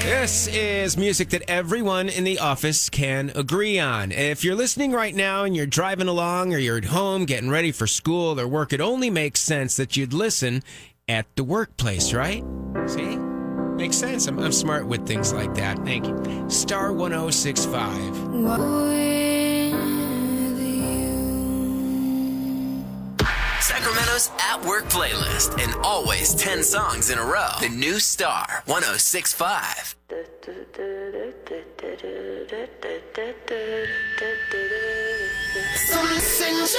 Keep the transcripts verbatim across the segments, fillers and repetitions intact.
This is music that everyone in the office can agree on. If you're listening right now and you're driving along or you're at home getting ready for school or work, it only makes sense that you'd listen at the workplace, right? See? Makes sense. I'm, I'm smart with things like that. Thank you. Star one oh six point five. Sacramento's At Work playlist, and always ten songs in a row. The new Star one oh six point five. Some centuries.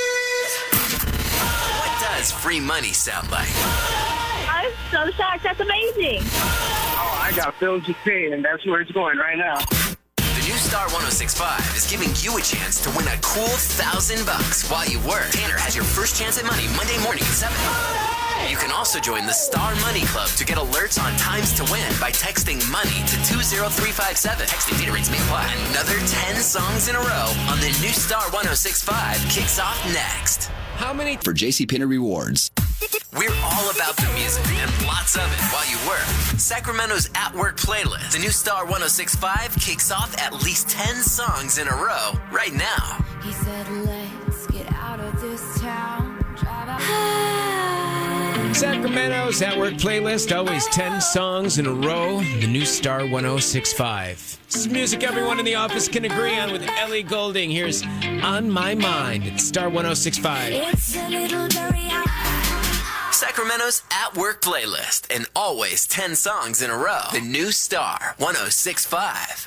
What does free money sound like? I'm so shocked. That's amazing. Oh, I got bills to pay, and that's where it's going right now. The new Star one oh six point five is giving you a chance to win a cool thousand bucks while you work. Tanner has your first chance at money Monday morning at seven. You can also join the Star Money Club to get alerts on times to win by texting money to two zero three five seven. Texting data rates may apply. Another ten songs in a row on the new Star one oh six point five kicks off next. How many? For JCPenney Rewards. We're all about the music and lots of it while you work. Sacramento's At Work playlist. The new Star one oh six point five kicks off at least ten songs in a row right now. He said, let's get out of this town. Drive out. Sacramento's At Work playlist, always ten songs in a row. The new Star one oh six point five. This is music everyone in the office can agree on with Ellie Goulding. Here's On My Mind at Star one oh six point five. It's a little blurry out. Sacramento's At Work playlist, and always ten songs in a row. The new Star one oh six point five.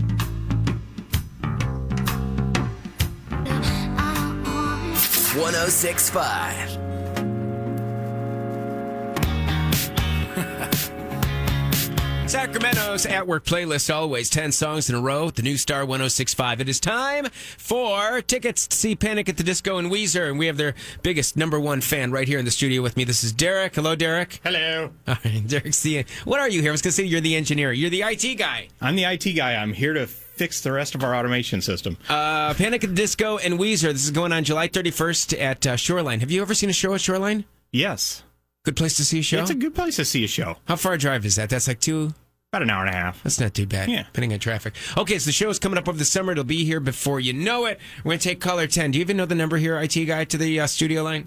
one oh six point five. Sacramento's At Work playlist, always ten songs in a row. The new Star one oh six point five. It is time for tickets to see Panic at the Disco and Weezer, and we have their biggest number one fan right here in the studio with me. This is Derek. Hello, Derek. Hello. All right, Derek's the... What are you here? I was going to say you're the engineer. You're the I T guy. I'm the I T guy. I'm here to fix the rest of our automation system. Uh, Panic at the Disco and Weezer. This is going on July thirty-first at uh, Shoreline. Have you ever seen a show at Shoreline? Yes. Good place to see a show? It's a good place to see a show. How far a drive is that? That's like two... About an hour and a half. That's not too bad, yeah. Depending on traffic. Okay, so the show is coming up over the summer. It'll be here before you know it. We're going to take caller ten. Do you even know the number here, I T guy, to the uh, studio line?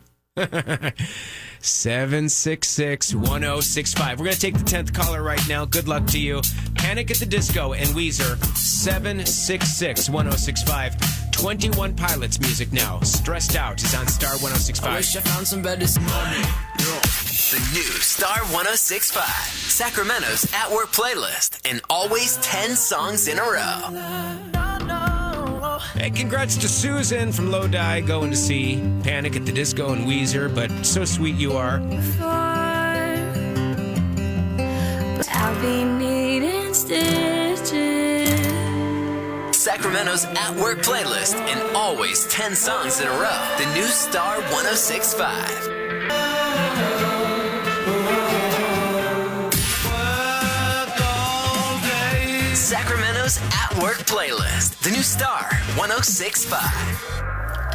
seven six six, one oh six point five. We're going to take the tenth caller right now. Good luck to you. Panic at the Disco and Weezer. seven six six, one oh six point five. twenty-one Pilots music now. Stressed Out is on Star one oh six point five. I wish I found some better money. The new Star one oh six point five. Sacramento's At Work playlist, and always ten songs in a row. Hey, congrats to Susan from Lodi going to see Panic at the Disco and Weezer, but so sweet you are. I'll be needing stitches. Sacramento's At Work playlist, and always ten songs in a row. The new Star one oh six point five. Sacramento's At Work playlist. The new Star one oh six point five.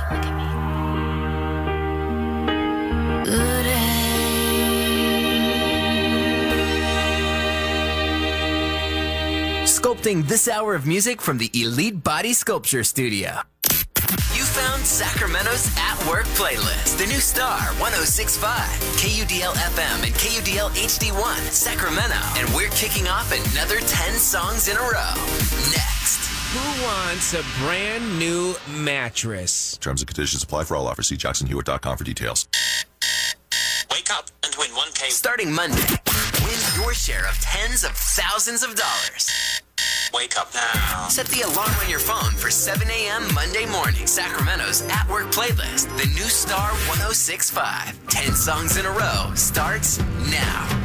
Sculpting this hour of music from the Elite Body Sculpture Studio. You found Sacramento's At Work playlist. The new Star one oh six point five, K U D L F M and K U D L H D one, Sacramento. And we're kicking off another ten songs in a row. Next. Who wants a brand new mattress? Terms and conditions apply for all offers. See jackson hewitt dot com for details. Wake up and win one K. Starting Monday, win your share of tens of thousands of dollars. Wake up now. Set the alarm on your phone for seven a.m. Monday morning. Sacramento's At Work playlist. The new Star one oh six point five. Ten songs in a row starts now.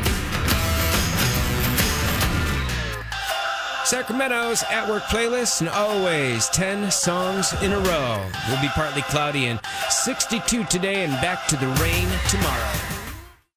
Sacramento's At Work playlist, and always ten songs in a row. Will be partly cloudy and sixty-two today, and back to the rain tomorrow.